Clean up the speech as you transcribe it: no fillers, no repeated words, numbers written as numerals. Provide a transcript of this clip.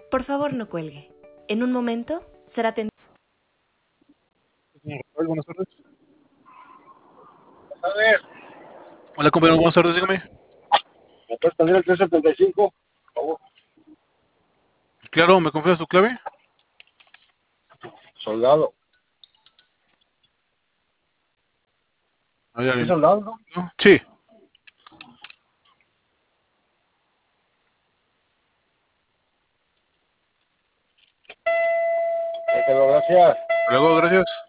Por favor, no cuelgue. En un momento será atendido. Buenas tardes. A ver, Hola, compañero, buenas tardes, dígame. ¿me puedes poner el 375? Por favor. Claro, ¿me confías tu clave? Soldado. ¿Hay ¿Sí, alguien? soldado, no? ¿No? Sí. Pero gracias. Luego, gracias.